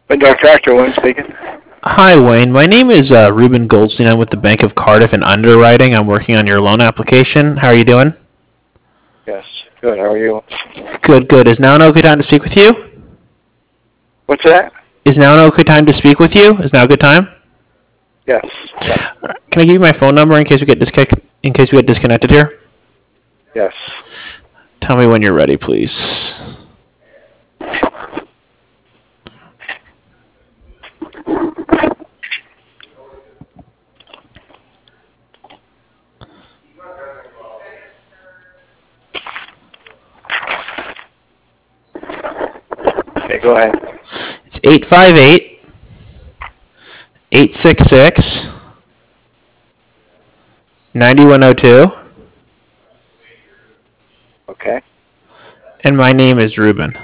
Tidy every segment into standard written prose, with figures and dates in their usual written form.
Dark Tractor, Wayne speaking. Hi, Wayne. My name is Ruben Goldstein. I'm with the Bank of Cardiff in underwriting. I'm working on your loan application. How are you doing? Yes, good. How are you? Good, good. Is now an okay time to speak with you? What's that? Is now an okay time to speak with you? Is now a good time? Yes. Yes. Can I give you my phone number in case we get disconnected here? Yes. Tell me when you're ready, please. Okay, go ahead. It's 858-866-9102, Okay. and my name is Ruben.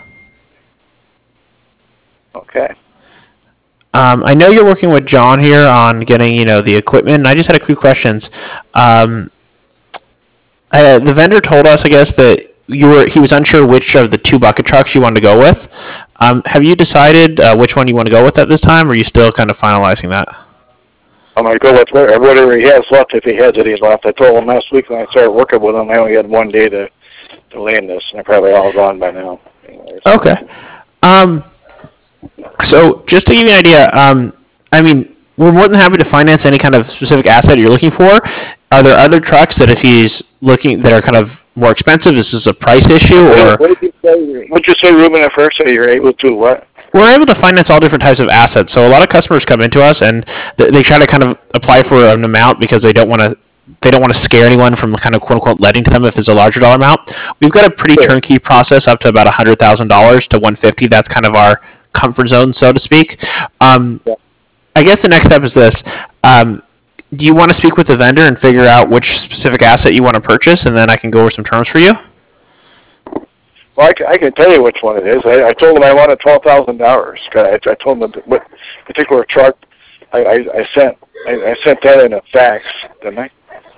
Okay. I know you're working with John here on getting, the equipment, and I just had a few questions. Um, the vendor told us, I guess, that he was unsure which of the two bucket trucks you wanted to go with. Have you decided which one you want to go with at this time, or are you still kind of finalizing that? I'm going to go with whatever he has left, if he has any left. I told him last week when I started working with him, I only had one day to land this, and they're probably all gone by now. Okay. Um, so just to give you an idea, we're more than happy to finance any kind of specific asset you're looking for. Are there other trucks that if he's looking that are kind of more expensive, is this a price issue, or What did you say, Ruben, at first? That you're able to what? we're able to finance all different types of assets. So a lot of customers come into us and they try to kind of apply for an amount because they don't want to scare anyone from kind of quote unquote letting to them if it's a larger dollar amount. We've got a pretty Sure. turnkey process up to about $100,000 to 150. That's kind of our comfort zone, so to speak. Yeah. I guess the next step is this. Do you want to speak with the vendor and figure out which specific asset you want to purchase, and then I can go over some terms for you? Well, I can tell you which one it is. I told him I wanted $12,000. I told him what particular truck. I sent that in a fax, didn't I?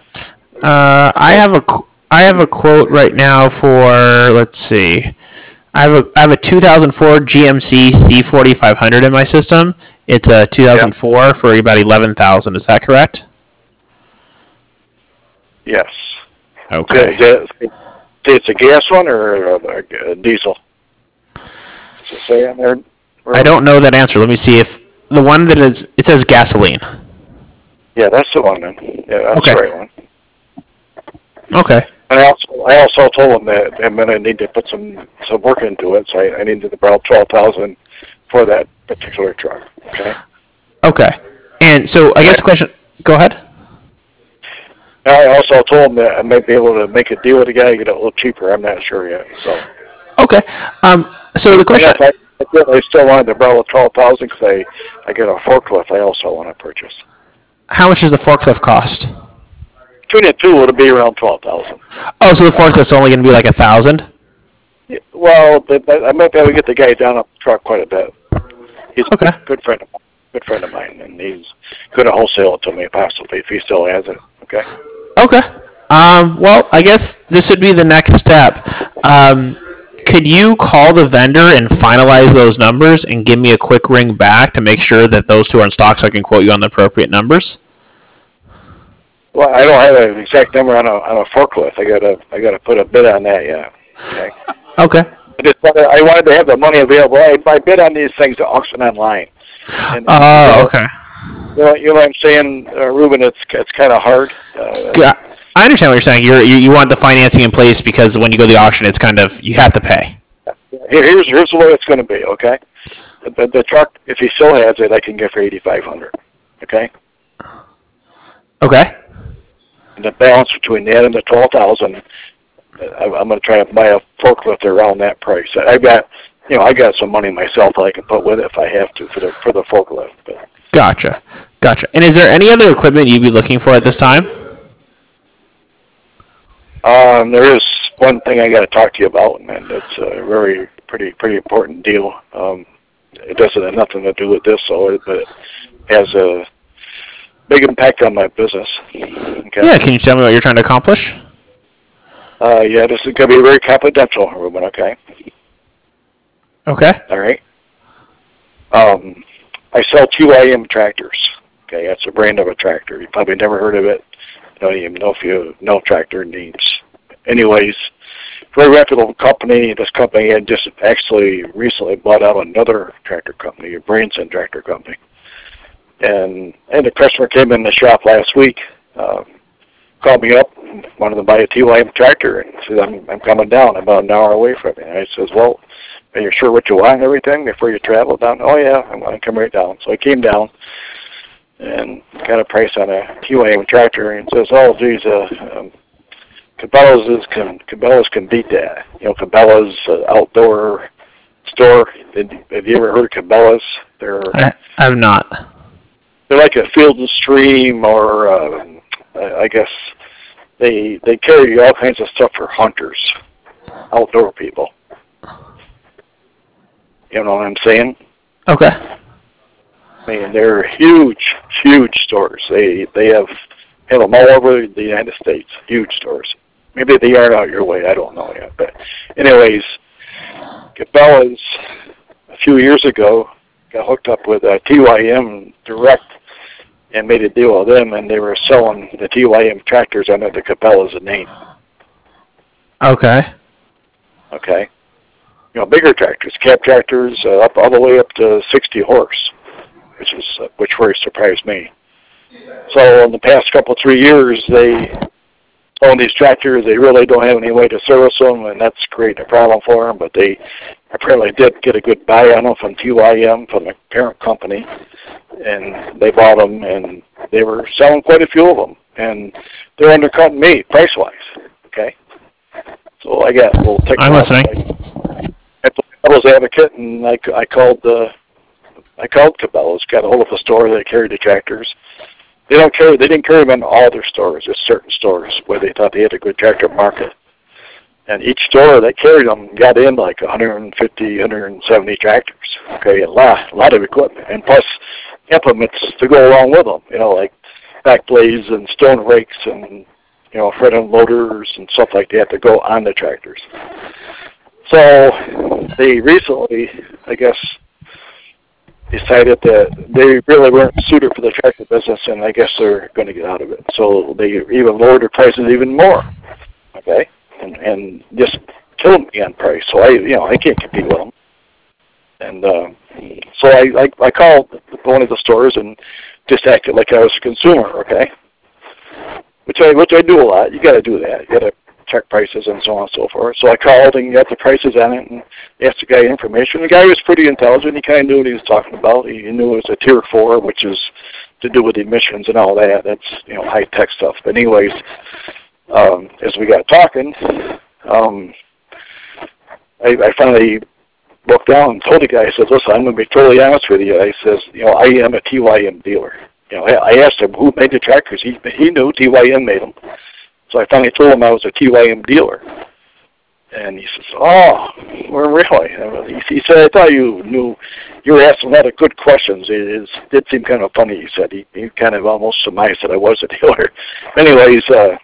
I have a quote right now for, let's see. I have a 2004 GMC C4500 in my system. It's a 2004 for about 11,000. Is that correct? Yes. Okay. It's a gas one or a diesel? Does it say on there? I don't know that answer. Let me see if the one that is. It says gasoline. Yeah, that's the one then. Yeah, that's Okay. the right one. Okay. And I also told him that I'm going to need to put some work into it, so I needed about $12,000 for that particular truck. Okay. Okay. And so I guess the question. Go ahead. I also told him that I might be able to make a deal with the guy and get it a little cheaper. I'm not sure yet. So. Okay. So the question. I still wanted to borrow 12,000 because I got a forklift. I also want to purchase. How much does the forklift cost? Between the two, it'll be around 12,000. Oh, so the forklift's only going to be like 1,000? Yeah, well, I might be able to get the guy down up the truck quite a bit. He's Okay. a good friend of mine, and he's going to wholesale it to me possibly if he still has it. Okay. Okay. Well, I guess this would be the next step. Could you call the vendor and finalize those numbers and give me a quick ring back to make sure that those two are in stock so I can quote you on the appropriate numbers? Well, I don't have an exact number on a forklift. I gotta put a bid on that. Yeah. Okay. Okay. I wanted to have the money available. I bid on these things to auction online. And, Okay. You know what I'm saying, Ruben? It's kind of hard. Yeah, I understand what you're saying. You want the financing in place because when you go to the auction, it's kind of you have to pay. Here's the way it's going to be. Okay. The truck, if he still has it, I can get for $8,500. Okay. Okay. And the balance between that and the 12,000, I'm going to try to buy a forklift around that price. I got some money myself that I can put with it if I have to for the forklift. But. Gotcha. And is there any other equipment you'd be looking for at this time? There is one thing I got to talk to you about, and it's a pretty important deal. It doesn't have nothing to do with this, but it has a big impact on my business. Okay? Yeah, can you tell me what you're trying to accomplish? Yeah, this is going to be very confidential, Ruben, okay? Okay. All right. I sell TYM tractors. Okay, that's a brand of a tractor. You probably never heard of it. Don't even know if you know tractor names. Anyways, very reputable company. This company had just actually recently bought out another tractor company, a Branson tractor company. And the customer came in the shop last week, called me up, wanted to buy a TYM tractor, and said, I'm coming down, I'm about an hour away from you. And I says, well, are you sure what you want and everything before you travel down? Oh, yeah, I'm going to come right down. So I came down and got a price on a TYM tractor, and says, oh, geez, Cabela's can beat that. You know, Cabela's outdoor store. Have you ever heard of Cabela's? I have not. They're like a Field and Stream, or I guess they carry all kinds of stuff for hunters, outdoor people. You know what I'm saying? Okay. I mean, they're huge stores. They have them all over the United States. Huge stores. Maybe they aren't out your way. I don't know yet. But anyways, Cabela's a few years ago got hooked up with TYM Direct and made a deal with them, and they were selling the TYM tractors under the Cabela's name. Okay. Okay. You know, bigger tractors, cab tractors, up all the way up to 60 horse, which very surprised me. So in the past 3 years, they own these tractors. They really don't have any way to service them, and that's creating a problem for them. But they apparently did get a good buy on them from TYM, from the parent company, and they bought them, and they were selling quite a few of them, and they're undercutting me price-wise. Okay, so I got a little ticked off. I'm listening. I was advocate, and I called Cabela's, got a hold of the store that carried the tractors. They didn't carry them in all their stores, just certain stores where they thought they had a good tractor market. And each store that carried them got in like 150, 170 tractors. Okay, a lot of equipment, and plus implements to go along with them. You know, like back blades and stone rakes and, you know, front end loaders and stuff like that to go on the tractors. So they recently, I guess, decided that they really weren't suited for the tractor business, and I guess they're going to get out of it. So they even lowered their prices even more, okay, and just killed me on price. So I can't compete with them. And so I called one of the stores and just acted like I was a consumer, okay, which I do a lot. You got to do that. You got to check prices and so on and so forth. So I called and got the prices on it and asked the guy information. The guy was pretty intelligent. He kind of knew what he was talking about. He knew it was a Tier 4, which is to do with emissions and all that. That's, you know, high-tech stuff. But anyways, as we got talking, I finally broke down and told the guy, I said, listen, I'm going to be totally honest with you. I says, you know, I am a TYM dealer. You know, I asked him who made the tractors. He knew TYM made them. So I finally told him I was a TYM dealer. And he says, oh, well, really? He said, I thought you were asking a lot of good questions. It did seem kind of funny, he said. He kind of almost surmised that I was a dealer. Anyways,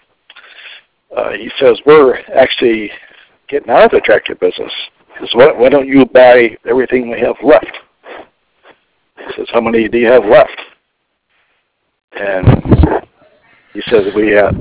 he says, we're actually getting out of the tractor business. He says, why don't you buy everything we have left? He says, how many do you have left? And he says, we have...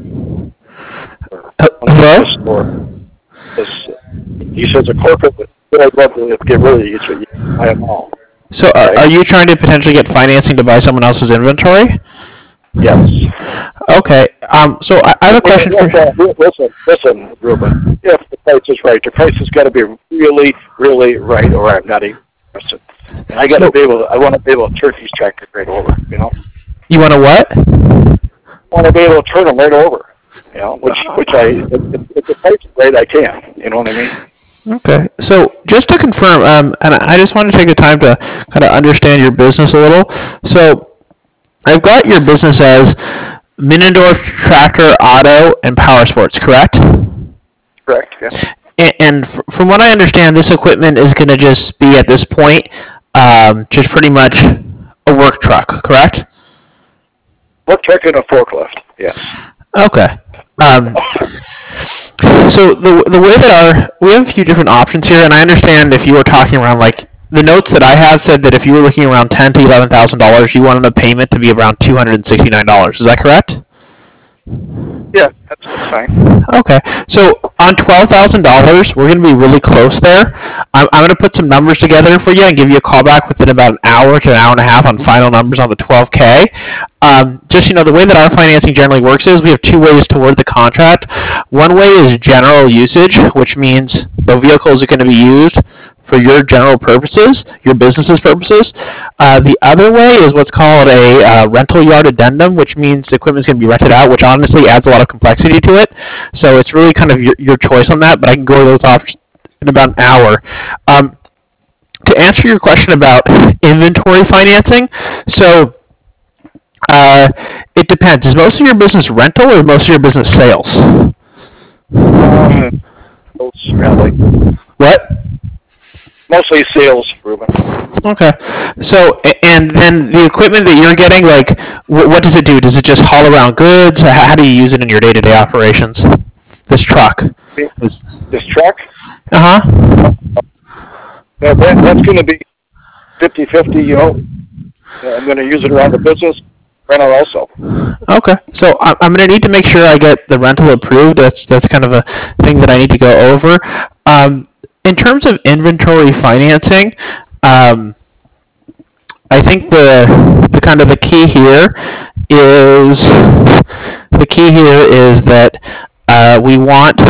Hello? He says a corporate would love to get rid of you, so you buy them all. So are you trying to potentially get financing to buy someone else's inventory? Yes. Okay. So I have a question for you. Listen, Ruben. If the price is right, the price has got to be really, really right, or I'm not even interested. And I want to be able to turn these tractors right over. You know. You want to what? I want to be able to turn them right over. You know, which if the price is right, I can. You know what I mean? Okay. So just to confirm, and I just want to take the time to kind of understand your business a little. So I've got your business as Minnendorf Tractor, Auto, and Power Sports, correct? Correct, yes. And from what I understand, this equipment is going to just be, at this point, just pretty much a work truck, correct? Work truck and a forklift, yes. Okay. So the way that we have a few different options here, and I understand if you were talking around like the notes that I have said that if you were looking around $10,000 to $11,000, you wanted a payment to be around $269. Is that correct? Yeah, that's fine. Okay, so on $12,000, we're going to be really close there. I'm going to put some numbers together for you and give you a call back within about an hour to an hour and a half on final numbers on the 12K. Just, the way that our financing generally works is we have two ways to word the contract. One way is general usage, which means the vehicles are going to be used for your general purposes, your business's purposes. The other way is what's called a rental yard addendum, which means the equipment is going to be rented out, which honestly adds a lot of complexity to it. So it's really kind of your choice on that, but I can go over those off in about an hour. To answer your question about inventory financing, so it depends. Is most of your business rental or most of your business sales? Probably. What? Mostly sales, Ruben. Okay. So, and then the equipment that you're getting, like, what does it do? Does it just haul around goods? How do you use it in your day-to-day operations? This truck. This truck? Uh-huh. That's going to be 50-50, I'm going to use it around the business, rental also. Okay. So I'm going to need to make sure I get the rental approved. That's kind of a thing that I need to go over. In terms of inventory financing, I think the kind of the key here is that we want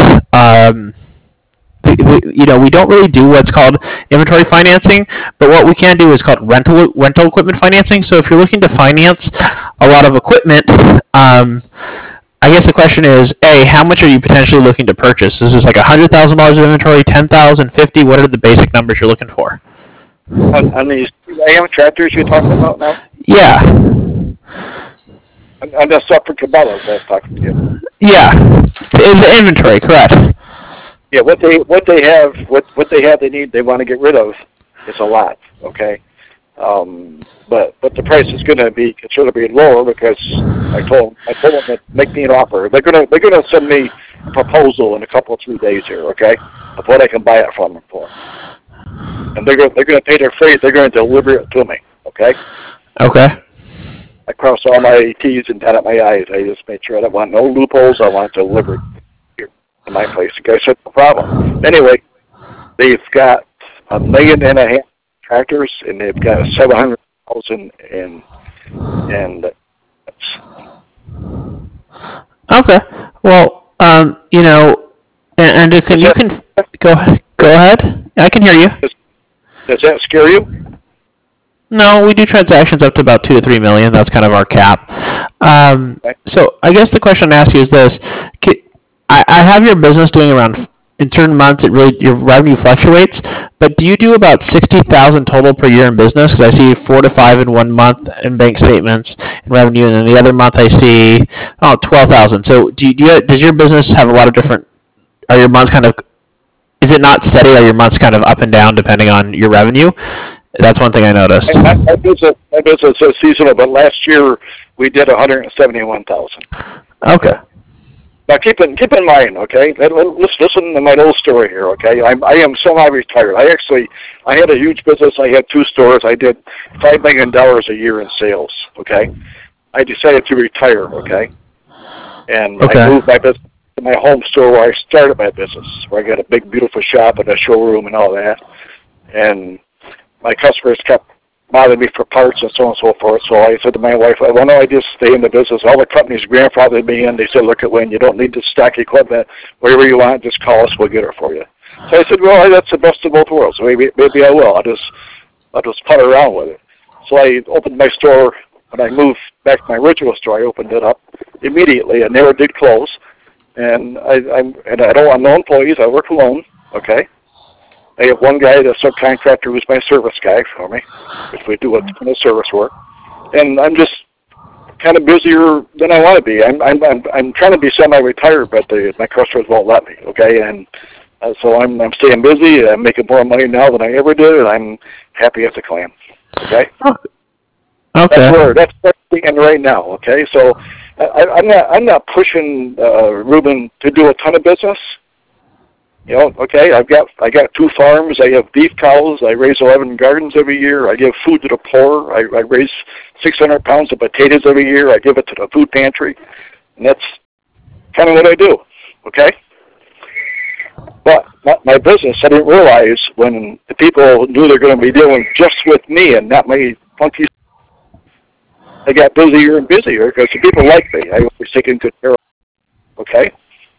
we don't really do what's called inventory financing, but what we can do is called rental equipment financing. So if you're looking to finance a lot of equipment, I guess the question is, A, how much are you potentially looking to purchase? Is this like $100,000 of inventory, 10,000, 50? What are the basic numbers you're looking for? On these AM tractors you're talking about now? Yeah. On the stuff for Cabela's I was talking to you. Yeah. The inventory, correct. Yeah, what they have they need, they want to get rid of. It's a lot, okay? But the price is going to be considerably lower because I told them to make me an offer. They're gonna send me a proposal in a couple of 3 days here, okay, of what I can buy it from them for. And they're gonna pay their freight. They're gonna deliver it to me, okay? Okay. I crossed all my T's and dotted my I's. I just made sure I don't want no loopholes. I want it delivered here to my place. The guy said no problem. Anyway, they've got $1.5 million tractors and they've got 700,000 and Okay. Well, and you can go ahead. I can hear you. Does that scare you? No, we do transactions up to about 2 to 3 million. That's kind of our cap. So I guess the question I ask you is this: I have your business doing around, in certain months, your revenue fluctuates. But do you do about 60,000 total per year in business? Because I see 4 to 5 in one month in bank statements in revenue, and then the other month I see 12,000. So does your business have a lot of different? Are your months kind of? Is it not steady? Are your months kind of up and down depending on your revenue? That's one thing I noticed. My business is seasonal, but last year we did 171,000. Okay. Now keep in mind, okay. Let's listen to my little story here, okay. I am semi-retired. I had a huge business. I had 2 stores. I did $5 million a year in sales. Okay. I decided to retire. Okay. And Okay. I moved my business to my home store where I started my business, where I got a big, beautiful shop and a showroom and all that. And my customers kept bothering me for parts and so on and so forth. So I said to my wife, why don't I just stay in the business? All the companies grandfathered me in. They said, look at Wayne, you don't need to stock equipment. Whatever you want, just call us. We'll get it for you. So I said, well, that's the best of both worlds. Maybe I will. I'll just putter around with it. So I opened my store. When I moved back to my original store, I opened it up immediately. I never did close. And I don't want no employees. I work alone. Okay. I have one guy, the subcontractor, who's my service guy for me, if we do a ton of service work. And I'm just kind of busier than I want to be. I'm trying to be semi-retired, but my customers won't let me. Okay, and so I'm staying busy. I'm making more money now than I ever did, and I'm happy as a clam. Okay. Okay. That's where I'm thinking right now. Okay, so I'm not pushing Ruben to do a ton of business. Okay, I got 2 farms. I have beef cows. I raise 11 gardens every year. I give food to the poor. I raise 600 pounds of potatoes every year. I give it to the food pantry, and that's kind of what I do. Okay, but my business, I didn't realize when the people knew they're going to be dealing just with me and not my funky. I got busier and busier because the people like me. I was taking good care of them. Okay,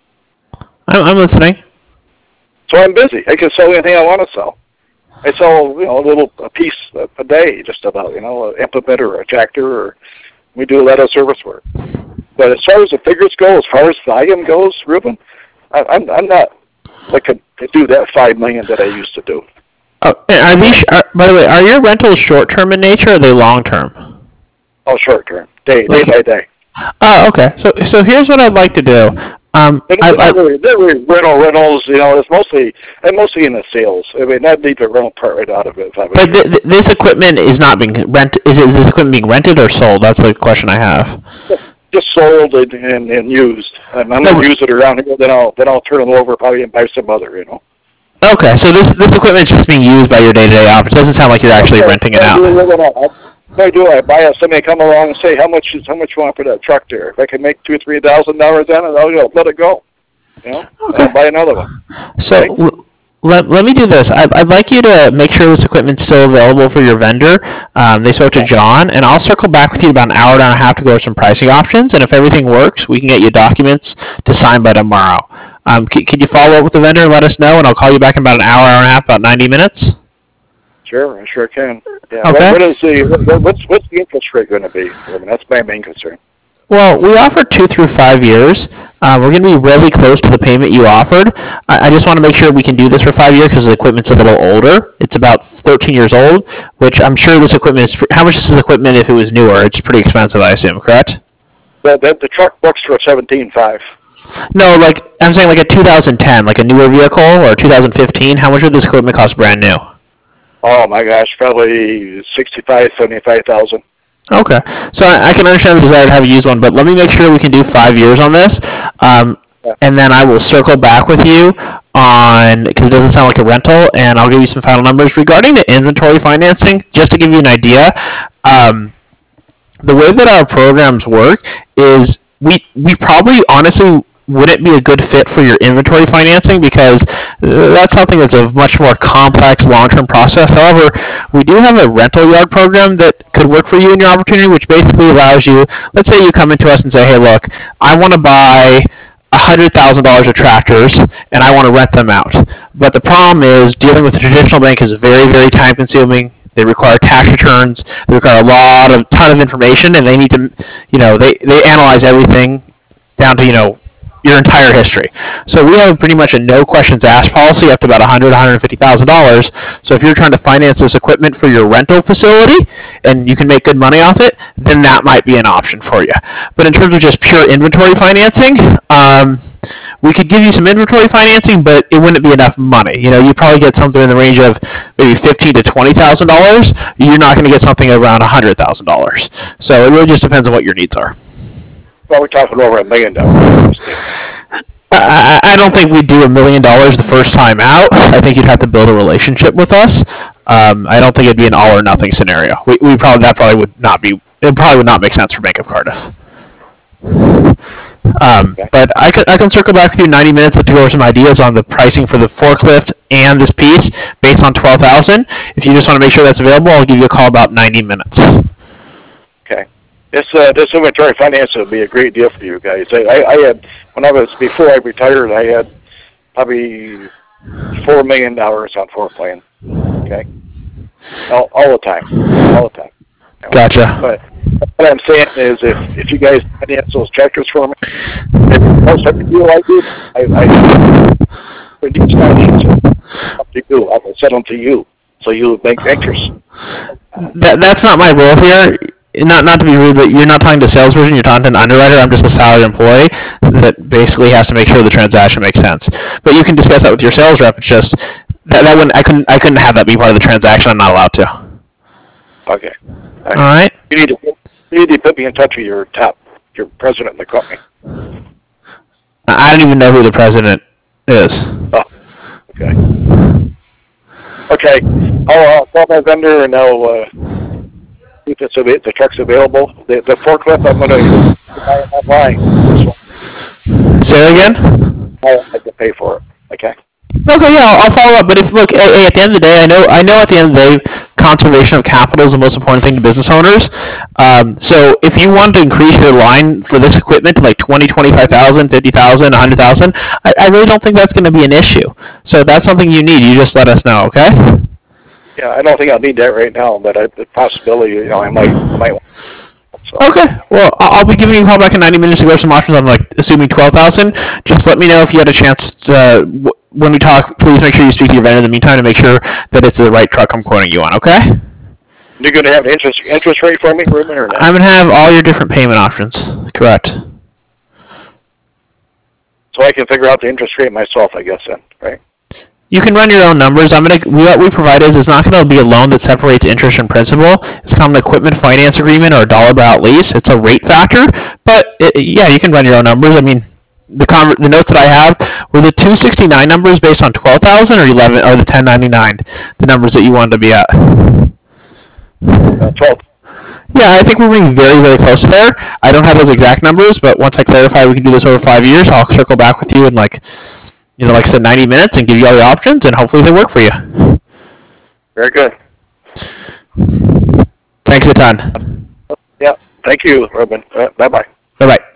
I'm listening. so I'm busy. I can sell anything I want to sell. I sell, a piece a day, just about, an implement or a tractor, or we do a lot of service work. But as far as the figures go, as far as volume goes, Ruben, I'm not looking to do that $5 million that I used to do. Oh, and by the way, are your rentals short-term in nature or are they long-term? Oh, short term, day by day. Oh, okay. So here's what I'd like to do. They're really rentals. It's mostly in the sales. I mean, I'd leave the rental part right out of it. But this equipment is not being rented. Is this equipment being rented or sold? That's the question I have. Just sold and used. And I'm gonna use it around here. Then I'll turn it over probably and buy some other. Okay, so this equipment is just being used by your day-to-day operation. It doesn't sound like you're actually renting it out. I buy somebody come along and say how much you want for that truck there. If I can make $2,000 or $3,000 on it, I'll let it go. Okay. I'll buy another one. So right? Let me do this. I'd like you to make sure this equipment's still available for your vendor. They spoke to John, and I'll circle back with you about an hour and a half to go over some pricing options. And if everything works, we can get you documents to sign by tomorrow. Can you follow up with the vendor and let us know, and I'll call you back in about an hour and a half, about 90 minutes? Sure, I sure can. Yeah. Okay. What's the interest rate going to be? I mean, that's my main concern. Well, we offer 2 through 5 years. We're going to be really close to the payment you offered. I just want to make sure we can do this for 5 years because the equipment's a little older. It's about 13 years old, which I'm sure this equipment is. How much is this equipment if it was newer? It's pretty expensive, I assume, correct? The truck books for $17,500. No, I'm saying like a 2010, like a newer vehicle, or 2015. How much would this equipment cost brand new? Oh my gosh, probably $65,000-$75,000. Okay, so I can understand the desire to have a used one, but let me make sure we can do 5 years on this, and then I will circle back with you on, because it doesn't sound like a rental, and I'll give you some final numbers regarding the inventory financing. Just to give you an idea, the way that our programs work is we probably honestly wouldn't be a good fit for your inventory financing because that's something that's a much more complex long-term process. However, we do have a rental yard program that could work for you in your opportunity, which basically allows you, let's say you come into us and say, hey, look, I want to buy $100,000 of tractors and I want to rent them out. But the problem is dealing with a traditional bank is very, very time consuming. They require tax returns. They require a ton of information, and they need to, they analyze everything down to, your entire history. So we have pretty much a no questions asked policy up to about $150,000. So if you're trying to finance this equipment for your rental facility and you can make good money off it, then that might be an option for you. But in terms of just pure inventory financing, we could give you some inventory financing, but it wouldn't be enough money. You probably get something in the range of maybe $15,000 to $20,000. You're not going to get something around $100,000. So it really just depends on what your needs are. Well, we're talking over $1 million. I don't think we'd do $1 million the first time out. I think you'd have to build a relationship with us. I don't think it'd be an all or nothing scenario. It probably would not make sense for Bank of Cardiff. But I can circle back with you in 90 minutes to go over some ideas on the pricing for the forklift and this piece based on $12,000. If you just want to make sure that's available, I'll give you a call about 90 minutes. Okay. This inventory finance would be a great deal for you guys. I had, before I retired, I had probably $4 million on floor plan. Okay. All the time. Gotcha. But what I'm saying is, if you guys finance those tractors for me, most every deal I do, I will send them to you, so you make interest. That's not my role here. Not to be rude, but you're not talking to a salesperson. You're talking to an underwriter. I'm just a salaried employee that basically has to make sure the transaction makes sense. But you can discuss that with your sales rep. It's just that wouldn't. I couldn't have that be part of the transaction. I'm not allowed to. Okay. All right. You need to put me in touch with your president of the company. I don't even know who the president is. Oh, Okay. Okay. I'll call my vendor and I'll see if the truck's available. The forklift I'm going to buy it online. Say that again? I have to pay for it. Okay. Okay, yeah, I'll follow up. But if look, hey, at the end of the day, I know at the end of the day, conservation of capital is the most important thing to business owners. So if you want to increase your line for this equipment to like 20, 25,000, 50,000, 100,000, I really don't think that's going to be an issue. So if that's something you need, you just let us know, okay? Yeah, I don't think I'll need that right now, but the possibility, I might. So. Okay. Well, I'll be giving you a call back in 90 minutes to go over some options on, like, assuming 12,000. Just let me know if you had a chance to, when we talk, please make sure you speak to your vendor in the meantime to make sure that it's the right truck I'm quoting you on, okay? You're going to have an interest rate for me, Ruben, or not? I'm going to have all your different payment options. Correct. So I can figure out the interest rate myself, I guess, then, right? You can run your own numbers. What we provide is not going to be a loan that separates interest and principal. It's called an equipment finance agreement or a dollar per out lease. It's a rate factor, but yeah, you can run your own numbers. I mean, the notes that I have were the 269 numbers based on 12,000 or 11 or the 1099, the numbers that you wanted to be at. 12. Yeah, I think we're being very, very close there. I don't have those exact numbers, but once I clarify we can do this over 5 years, I'll circle back with you in like I said, 90 minutes and give you all the options, and hopefully they work for you. Very good. Thanks a ton. Yeah. Thank you, Ruben. Bye-bye. Bye-bye.